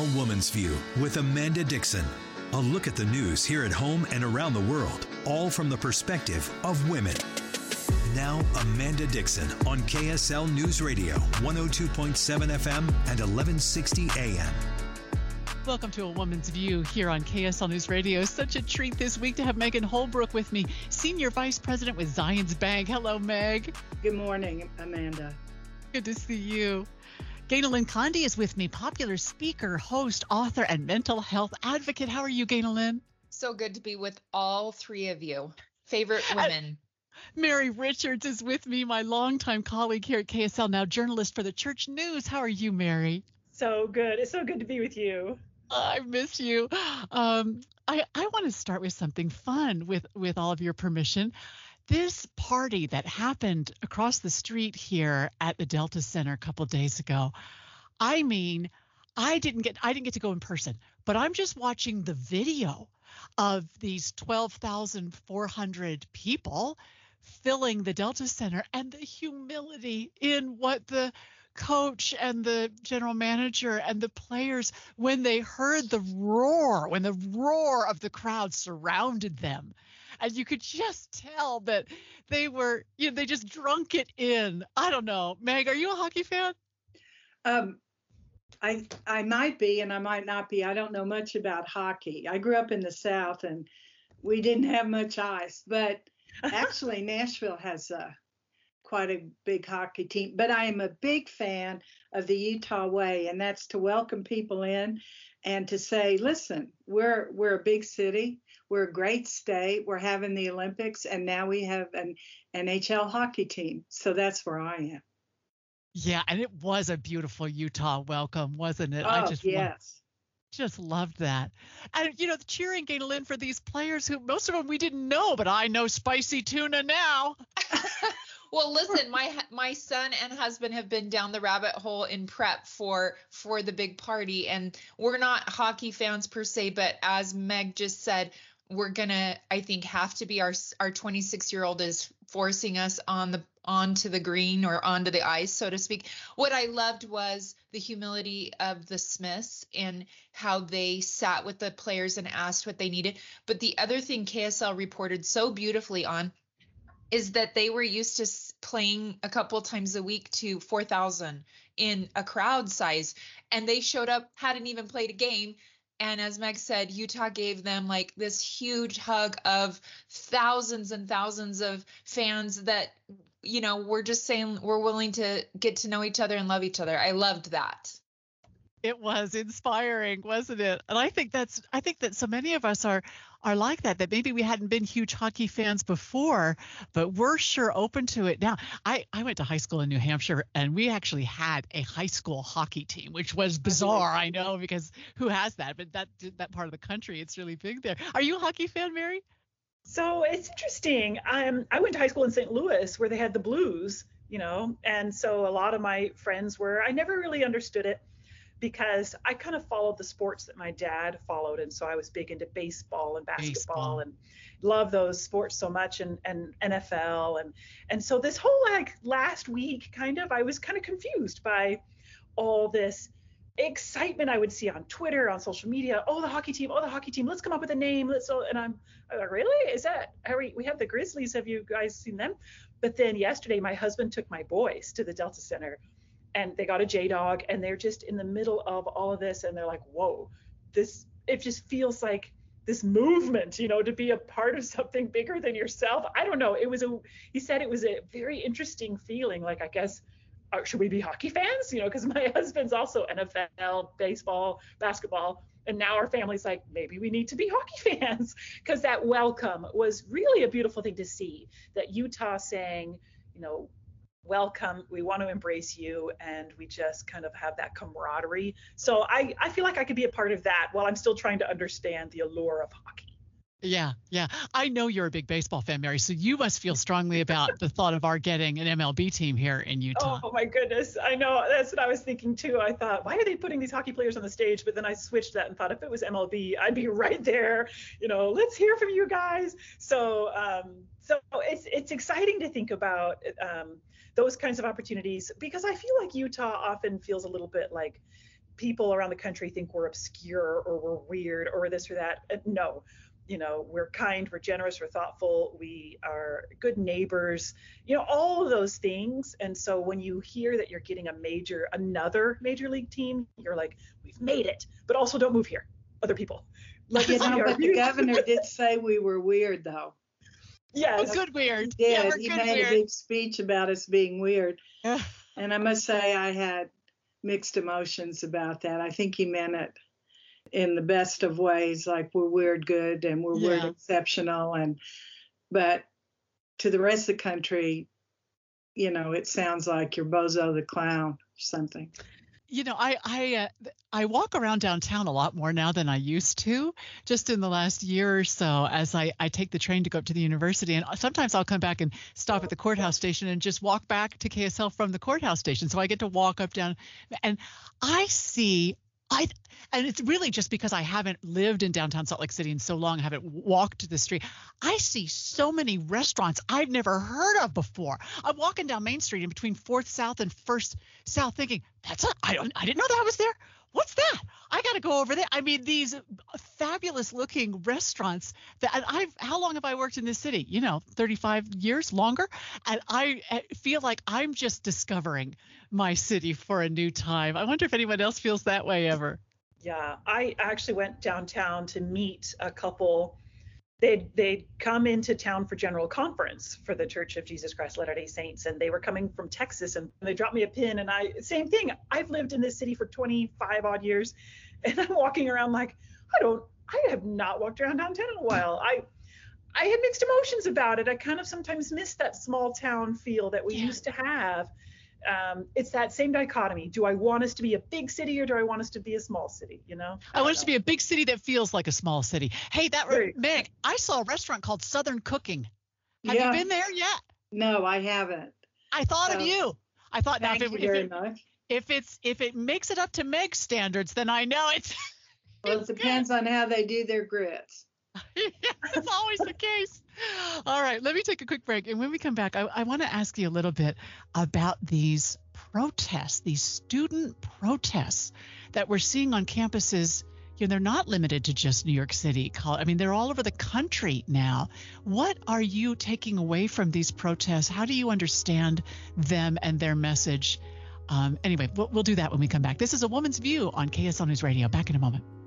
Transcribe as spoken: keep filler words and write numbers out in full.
A Woman's View with Amanda Dixon. A look at the news here at home and around the world, all from the perspective of women. Now, Amanda Dixon on K S L News Radio, one oh two point seven F M and eleven sixty A M. Welcome to A Woman's View here on K S L News Radio. Such a treat this week to have Megan Holbrook with me, Senior Vice President with Zions Bank. Hello, Meg. Good morning, Amanda. Good to see you. Gaynalyn Conde is with me, popular speaker, host, author, and mental health advocate. How are you, Gaynalyn? So good to be with all three of you. Favorite women. Mary Richards is with me, my longtime colleague here at K S L, now journalist for the Church News. How are you, Mary? So good. It's so good to be with you. I miss you. Um, I, I want to start with something fun with, with all of your permission. This party that happened across the street here at the Delta Center a couple days ago, I mean, I didn't get I didn't get to go in person, but I'm just watching the video of these twelve thousand four hundred people filling the Delta Center and the humility in what the coach and the general manager and the players, when they heard the roar, when the roar of the crowd surrounded them. And you could just tell that they were, you know, they just drunk it in. I don't know. Meg, are you a hockey fan? Um, I I might be and I might not be. I don't know much about hockey. I grew up in the South and we didn't have much ice. But actually, Nashville has a, quite a big hockey team. But I am a big fan of the Utah way, and that's to welcome people in and to say, listen, we're we're a big city. We're a great state. We're having the Olympics, and now we have an N H L hockey team. So that's where I am. Yeah, and it was a beautiful Utah welcome, wasn't it? Oh, I just yes. Loved, just loved that. And, you know, the cheering, Gaynalyn, for these players who most of them we didn't know, but I know spicy tuna now. Well, listen, my my son and husband have been down the rabbit hole in prep for for the big party, and we're not hockey fans per se, but as Meg just said, we're gonna, I think, have to be. Our our twenty-six year old is forcing us on the onto the green or onto the ice, so to speak. What I loved was the humility of the Smiths and how they sat with the players and asked what they needed. But the other thing K S L reported so beautifully on is that they were used to playing a couple of times a week to four thousand in a crowd size, and they showed up, hadn't even played a game. And as Meg said, Utah gave them like this huge hug of thousands and thousands of fans that, you know, we're just saying we're willing to get to know each other and love each other. I loved that. It was inspiring, wasn't it? And I think that's I think that so many of us are are like that, that maybe we hadn't been huge hockey fans before, but we're sure open to it now. I, I went to high school in New Hampshire, and we actually had a high school hockey team, which was bizarre, I know, because who has that? But that that part of the country, it's really big there. Are you a hockey fan, Mary? So it's interesting. Um, I went to high school in Saint Louis where they had the Blues, you know, and so a lot of my friends were, I never really understood it, because I kind of followed the sports that my dad followed. And so I was big into baseball and basketball Baseball. and love those sports so much, and, and N F L. And, and so this whole like last week kind of, I was kind of confused by all this excitement I would see on Twitter, on social media. Oh, the hockey team. Oh, the hockey team. Let's come up with a name. Let's. And I'm, I'm like, really? Is that, are we, we have the Grizzlies. Have you guys seen them? But then yesterday, my husband took my boys to the Delta Center, and they got a J-Dog, and they're just in the middle of all of this, and they're like, whoa, this, it just feels like this movement, you know, to be a part of something bigger than yourself. I don't know. It was a, he said it was a very interesting feeling. Like, I guess, uh, should we be hockey fans? You know, because my husband's also N F L, baseball, basketball, and now our family's like, maybe we need to be hockey fans, because that welcome was really a beautiful thing to see, that Utah saying, you know, welcome, we want to embrace you, and we just kind of have that camaraderie. So I, I feel like I could be a part of that while I'm still trying to understand the allure of hockey. Yeah, yeah. I know you're a big baseball fan, Mary, so you must feel strongly about the thought of our getting an M L B team here in Utah. Oh my goodness. I know. That's what I was thinking too. I thought, why are they putting these hockey players on the stage? But then I switched that and thought, if it was M L B, I'd be right there. You know, let's hear from you guys. So, um, so it's it's exciting to think about um, those kinds of opportunities, because I feel like Utah often feels a little bit like people around the country think we're obscure or we're weird or this or that. Uh, no, you know, we're kind, we're generous, we're thoughtful, we are good neighbors, you know, all of those things. And so when you hear that you're getting a major, another major league team, you're like, we've made it, but also don't move here, other people. Like, you know, but the governor did say we were weird, though. Yeah, oh, good weird. He did. Yeah, he good made weird. a big speech about us being weird. And I must say I had mixed emotions about that. I think he meant it in the best of ways, like we're weird good and we're Yeah. weird exceptional. And but to the rest of the country, you know, it sounds like you're Bozo the Clown or something. You know, I I uh, I walk around downtown a lot more now than I used to, just in the last year or so, as I, I take the train to go up to the university. And sometimes I'll come back and stop at the courthouse station and just walk back to K S L from the courthouse station. So I get to walk up down, and I see I and it's really just because I haven't lived in downtown Salt Lake City in so long, I haven't walked the street. I see so many restaurants I've never heard of before. I'm walking down Main Street in between Fourth South and First South, thinking, "That's a I don't I didn't know that was there. What's that? I got to go over there." I mean, these fabulous looking restaurants that and I've how long have I worked in this city? You know, thirty-five years, longer, and I I feel like I'm just discovering my city for a new time. I wonder if anyone else feels that way ever. Yeah, I actually went downtown to meet a couple. They'd, they'd come into town for general conference for the Church of Jesus Christ Latter-day Saints, and they were coming from Texas, and they dropped me a pin, and I, same thing. I've lived in this city for twenty-five odd years, and I'm walking around like, I don't, I have not walked around downtown in a while. I, I had mixed emotions about it. I kind of sometimes miss that small town feel that we Yeah. used to have. Um, it's that same dichotomy. Do I want us to be a big city or do I want us to be a small city? You know, I want it to be a big city that feels like a small city. Hey, that Very- Meg, I saw a restaurant called Southern Cooking. Have Yeah. you been there yet? No, I haven't. I thought of Oh. you. I thought now Thank if you it, if, very it, much. if it's if it makes it up to Meg's standards, then I know it's Well, it it's good. depends on how they do their grits. That's always the case. All right, let me take a quick break. And when we come back, I, I want to ask you a little bit about these protests, these student protests that we're seeing on campuses. You know, they're not limited to just New York City. Col- I mean, they're all over the country now. What are you taking away from these protests? How do you understand them and their message? Um, anyway, we'll, we'll do that when we come back. This is A Woman's View on K S L News Radio. Back in a moment.